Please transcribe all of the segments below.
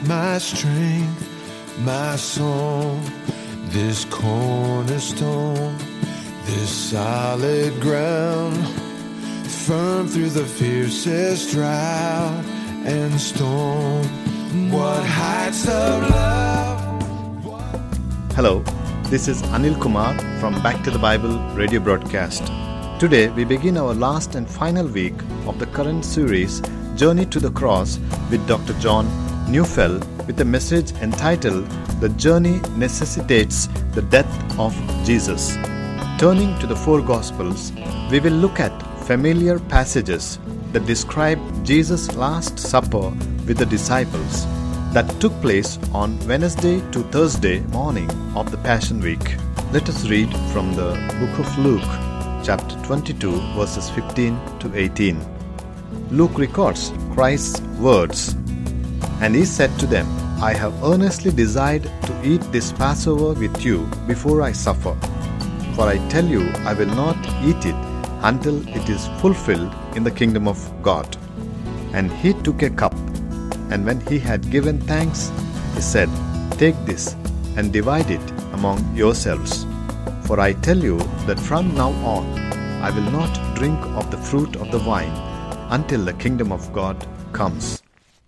my strength, my song, this cornerstone, this solid ground, firm through the fiercest drought and storm. What heights of love. Hello, this is Anil Kumar from Back to the Bible radio broadcast. Today we begin our last and final week of the current series, Journey to the Cross, with Dr. John Neufeld, with a message entitled, The Journey Necessitates the Death of Jesus. Turning to the four Gospels, we will look at familiar passages that describe Jesus' Last Supper with the disciples that took place on Wednesday to Thursday morning of the Passion Week. Let us read from the book of Luke, chapter 22, verses 15 to 18. Luke records Christ's words, "And he said to them, I have earnestly desired to eat this Passover with you before I suffer. For I tell you, I will not eat it until it is fulfilled in the kingdom of God." And he took a cup, and when he had given thanks, he said, "Take this and divide it among yourselves. For I tell you that from now on I will not drink of the fruit of the vine until the kingdom of God comes."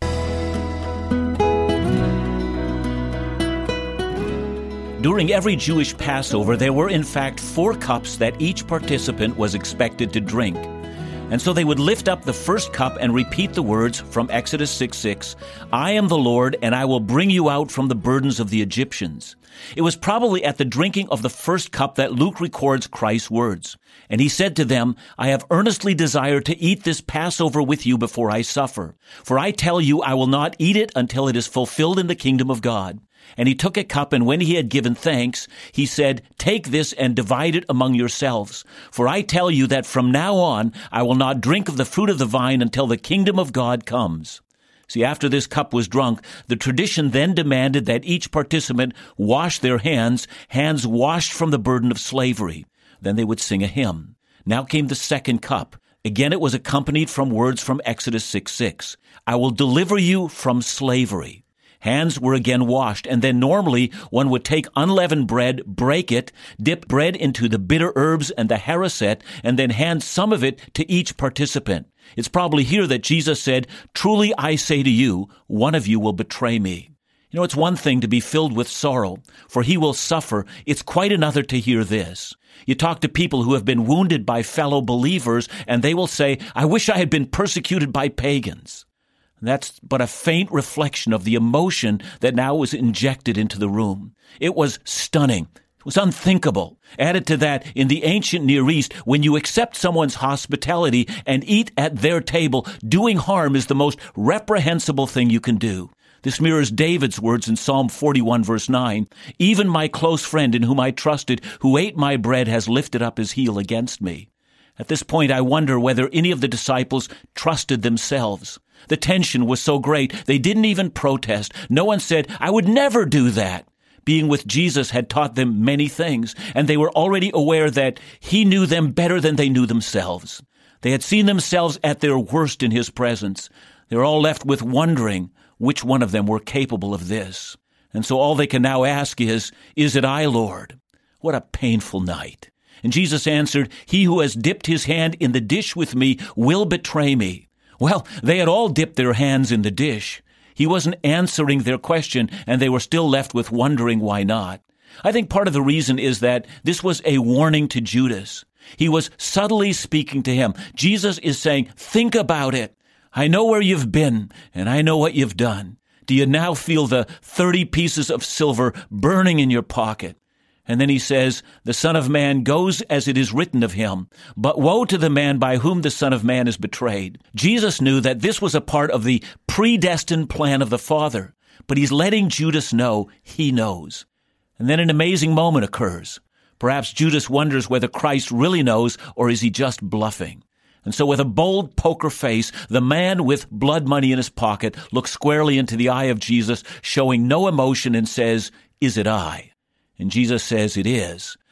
During every Jewish Passover, there were in fact 4 cups that each participant was expected to drink. And so they would lift up the first cup and repeat the words from Exodus 6:6, "I am the Lord, and I will bring you out from the burdens of the Egyptians." It was probably at the drinking of the first cup that Luke records Christ's words. And he said to them, "I have earnestly desired to eat this Passover with you before I suffer. For I tell you, I will not eat it until it is fulfilled in the kingdom of God." And he took a cup, and when he had given thanks, he said, "Take this and divide it among yourselves. For I tell you that from now on I will not drink of the fruit of the vine until the kingdom of God comes." See, after this cup was drunk, the tradition then demanded that each participant wash their hands washed from the burden of slavery. Then they would sing a hymn. Now came the second cup. Again, it was accompanied from words from Exodus 6:6. "I will deliver you from slavery." Hands were again washed, and then normally one would take unleavened bread, break it, dip bread into the bitter herbs and the harisset, and then hand some of it to each participant. It's probably here that Jesus said, "Truly I say to you, one of you will betray me." You know, it's one thing to be filled with sorrow, for he will suffer. It's quite another to hear this. You talk to people who have been wounded by fellow believers, and they will say, "I wish I had been persecuted by pagans." That's but a faint reflection of the emotion that now was injected into the room. It was stunning. It was unthinkable. Added to that, in the ancient Near East, when you accept someone's hospitality and eat at their table, doing harm is the most reprehensible thing you can do. This mirrors David's words in Psalm 41, verse 9. "Even my close friend in whom I trusted, who ate my bread, has lifted up his heel against me." At this point, I wonder whether any of the disciples trusted themselves. The tension was so great, they didn't even protest. No one said, "I would never do that." Being with Jesus had taught them many things, and they were already aware that he knew them better than they knew themselves. They had seen themselves at their worst in his presence. They were all left with wondering which one of them were capable of this. And so all they can now ask is it I, Lord? What a painful night. And Jesus answered, "He who has dipped his hand in the dish with me will betray me." Well, they had all dipped their hands in the dish. He wasn't answering their question, and they were still left with wondering why not. I think part of the reason is that this was a warning to Judas. He was subtly speaking to him. Jesus is saying, think about it. I know where you've been, and I know what you've done. Do you now feel the 30 pieces of silver burning in your pocket? And then he says, the Son of Man goes as it is written of him, but woe to the man by whom the Son of Man is betrayed. Jesus knew that this was a part of the predestined plan of the Father, but he's letting Judas know he knows. And then an amazing moment occurs. Perhaps Judas wonders whether Christ really knows, or is he just bluffing? And so with a bold poker face, the man with blood money in his pocket looks squarely into the eye of Jesus, showing no emotion, and says, "Is it I?" And Jesus says, "It is."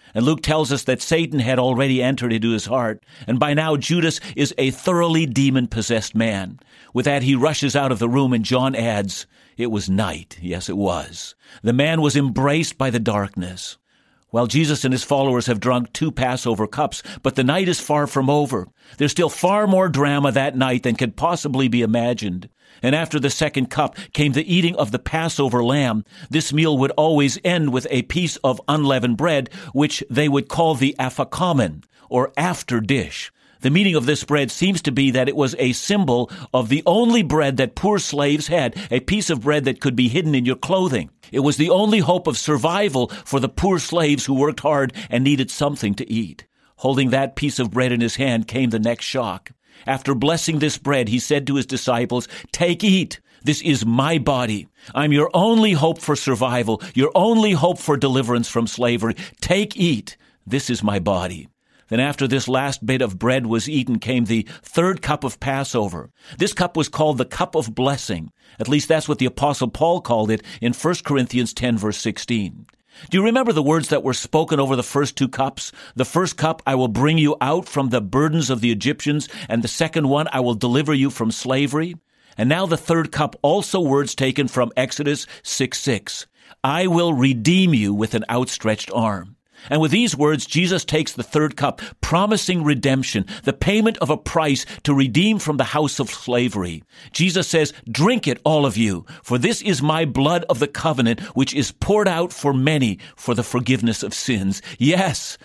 And Luke tells us that Satan had already entered into his heart, and by now Judas is a thoroughly demon-possessed man. With that, he rushes out of the room, and John adds, "It was night." Yes, it was. The man was embraced by the darkness. Well, Jesus and his followers have drunk 2 Passover cups, but the night is far from over. There's still far more drama that night than could possibly be imagined. And after the second cup came the eating of the Passover lamb. This meal would always end with a piece of unleavened bread, which they would call the afikomen, or after dish. The meaning of this bread seems to be that it was a symbol of the only bread that poor slaves had, a piece of bread that could be hidden in your clothing. It was the only hope of survival for the poor slaves who worked hard and needed something to eat. Holding that piece of bread in his hand came the next shock. After blessing this bread, he said to his disciples, "Take, eat. This is my body. I'm your only hope for survival, your only hope for deliverance from slavery. Take, eat. This is my body." Then after this last bit of bread was eaten came the third cup of Passover. This cup was called the cup of blessing. At least that's what the Apostle Paul called it in 1 Corinthians 10, verse 16. Do you remember the words that were spoken over the first 2 cups? The first cup, "I will bring you out from the burdens of the Egyptians," and the second one, "I will deliver you from slavery." And now the third cup, also words taken from Exodus 6:6. "I will redeem you with an outstretched arm." And with these words, Jesus takes the third cup, promising redemption, the payment of a price to redeem from the house of slavery. Jesus says, "Drink it, all of you, for this is my blood of the covenant, which is poured out for many for the forgiveness of sins." Yes,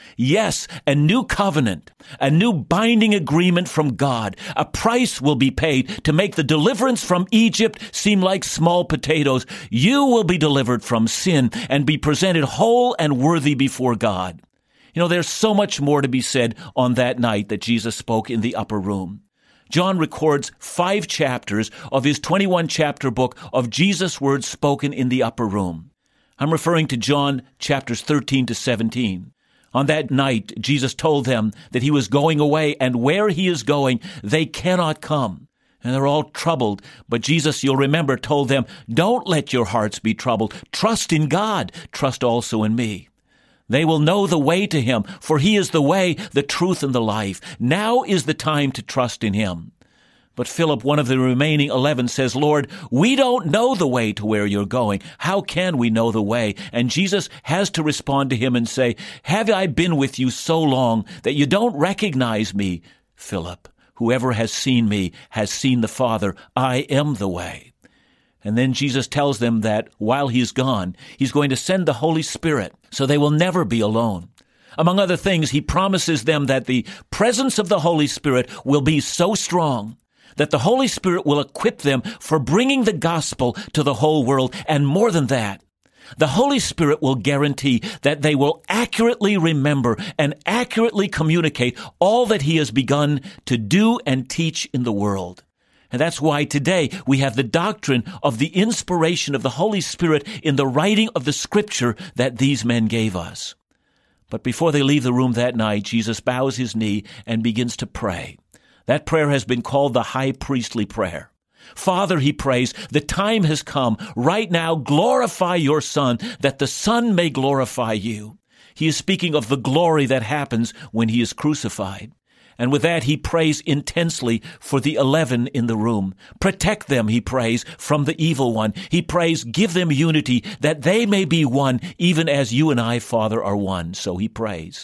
a new covenant, a new binding agreement from God. A price will be paid to make the deliverance from Egypt seem like small potatoes. You will be delivered from sin and be presented whole and worthy before God. You know, there's so much more to be said on that night that Jesus spoke in the upper room. John records 5 chapters of his 21-chapter book of Jesus' words spoken in the upper room. I'm referring to John chapters 13 to 17. On that night, Jesus told them that he was going away, and where he is going, they cannot come. And they're all troubled. But Jesus, you'll remember, told them, "Don't let your hearts be troubled. Trust in God. Trust also in me." They will know the way to him, for he is the way, the truth, and the life. Now is the time to trust in him. But Philip, one of the remaining 11, says, "Lord, we don't know the way to where you're going. How can we know the way?" And Jesus has to respond to him and say, "Have I been with you so long that you don't recognize me, Philip? Whoever has seen me has seen the Father. I am the way." And then Jesus tells them that while he's gone, he's going to send the Holy Spirit so they will never be alone. Among other things, he promises them that the presence of the Holy Spirit will be so strong that the Holy Spirit will equip them for bringing the gospel to the whole world. And more than that, the Holy Spirit will guarantee that they will accurately remember and accurately communicate all that he has begun to do and teach in the world. And that's why today we have the doctrine of the inspiration of the Holy Spirit in the writing of the Scripture that these men gave us. But before they leave the room that night, Jesus bows his knee and begins to pray. That prayer has been called the high priestly prayer. "Father," he prays, "the time has come. Right now, glorify your Son, that the Son may glorify you." He is speaking of the glory that happens when he is crucified. And with that, he prays intensely for the 11 in the room. Protect them, he prays, from the evil one. He prays, give them unity, that they may be one, even as you and I, Father, are one. So he prays.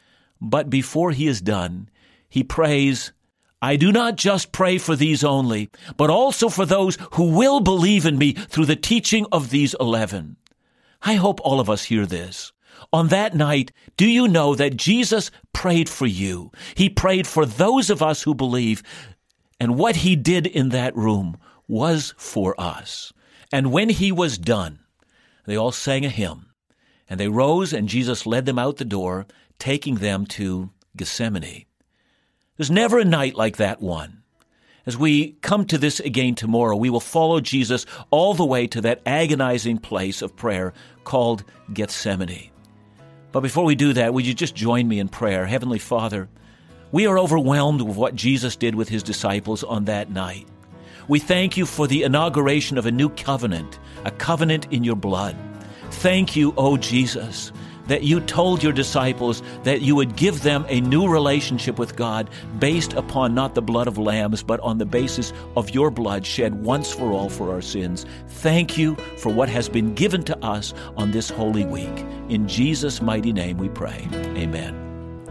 But before he is done, he prays, "I do not just pray for these only, but also for those who will believe in me through the teaching of these 11. I hope all of us hear this. On that night, do you know that Jesus prayed for you? He prayed for those of us who believe, and what he did in that room was for us. And when he was done, they all sang a hymn, and they rose, and Jesus led them out the door, taking them to Gethsemane. There's never a night like that one. As we come to this again tomorrow, we will follow Jesus all the way to that agonizing place of prayer called Gethsemane. But before we do that, would you just join me in prayer? Heavenly Father, we are overwhelmed with what Jesus did with his disciples on that night. We thank you for the inauguration of a new covenant, a covenant in your blood. Thank you, O Jesus, that you told your disciples that you would give them a new relationship with God based upon not the blood of lambs, but on the basis of your blood shed once for all for our sins. Thank you for what has been given to us on this Holy Week. In Jesus' mighty name we pray. Amen.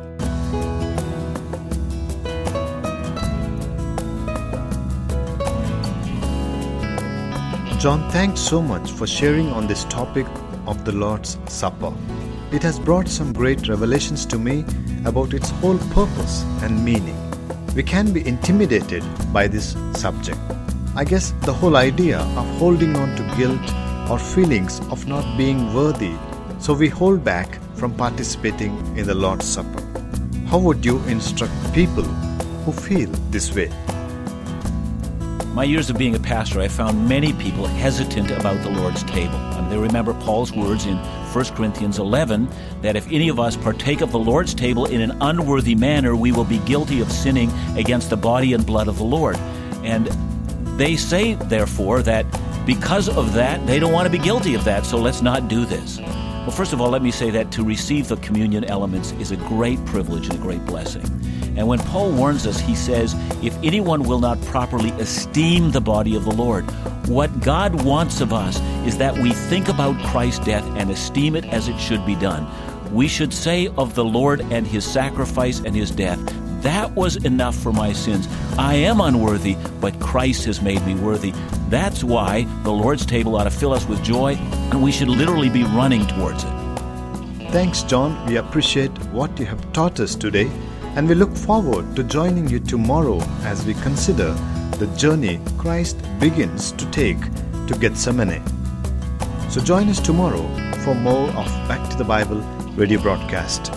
John, thanks so much for sharing on this topic of the Lord's Supper. It has brought some great revelations to me about its whole purpose and meaning. We can be intimidated by this subject. I guess the whole idea of holding on to guilt or feelings of not being worthy, so we hold back from participating in the Lord's Supper. How would you instruct people who feel this way? My years of being a pastor, I found many people hesitant about the Lord's table. They remember Paul's words in 1 Corinthians 11, that if any of us partake of the Lord's table in an unworthy manner, we will be guilty of sinning against the body and blood of the Lord. And they say, therefore, that because of that, they don't want to be guilty of that, so let's not do this. Well, first of all, let me say that to receive the communion elements is a great privilege and a great blessing. And when Paul warns us, he says, if anyone will not properly esteem the body of the Lord, what God wants of us is that we think about Christ's death and esteem it as it should be done. We should say of the Lord and His sacrifice and His death, that was enough for my sins. I am unworthy, but Christ has made me worthy. That's why the Lord's table ought to fill us with joy, and we should literally be running towards it. Thanks, John. We appreciate what you have taught us today, and we look forward to joining you tomorrow as we consider the journey Christ begins to take to Gethsemane. So join us tomorrow for more of Back to the Bible radio broadcast.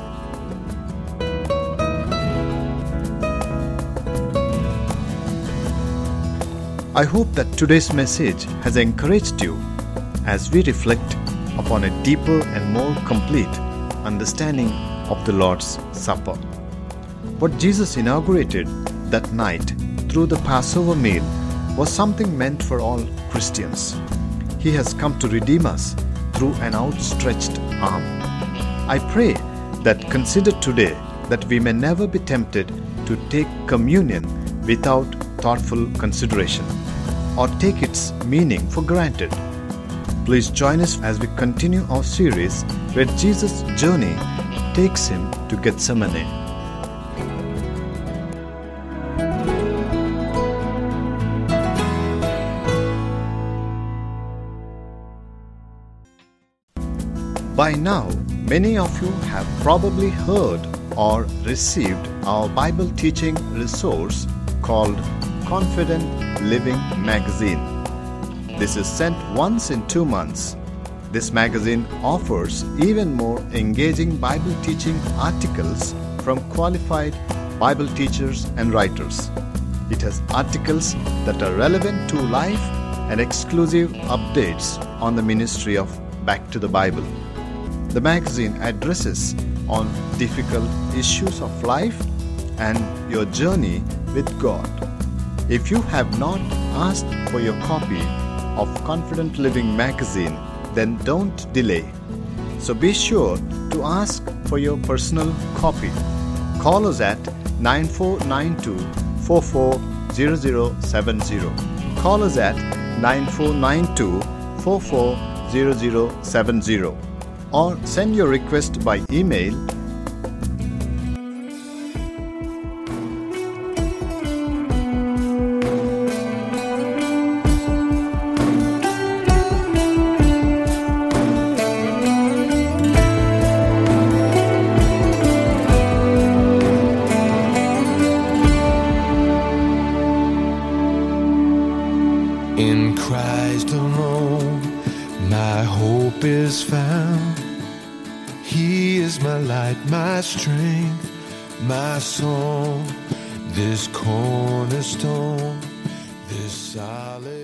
I hope that today's message has encouraged you as we reflect upon a deeper and more complete understanding of the Lord's Supper. What Jesus inaugurated that night through the Passover meal was something meant for all Christians. He has come to redeem us through an outstretched arm. I pray that consider today that we may never be tempted to take communion without thoughtful consideration or take its meaning for granted. Please join us as we continue our series where Jesus' journey takes him to Gethsemane. By now, many of you have probably heard or received our Bible teaching resource called Confident Living Magazine. This is sent once in 2 months. This magazine offers even more engaging Bible teaching articles from qualified Bible teachers and writers. It has articles that are relevant to life and exclusive updates on the ministry of Back to the Bible. The magazine addresses on difficult issues of life and your journey with God. If you have not asked for your copy of Confident Living Magazine, then don't delay. So be sure to ask for your personal copy. Call us at 9492-440070. Call us at 9492-440070. Or send your request by email In Christ alone, my hope is found. He is my light, my strength, my song, this cornerstone, this solid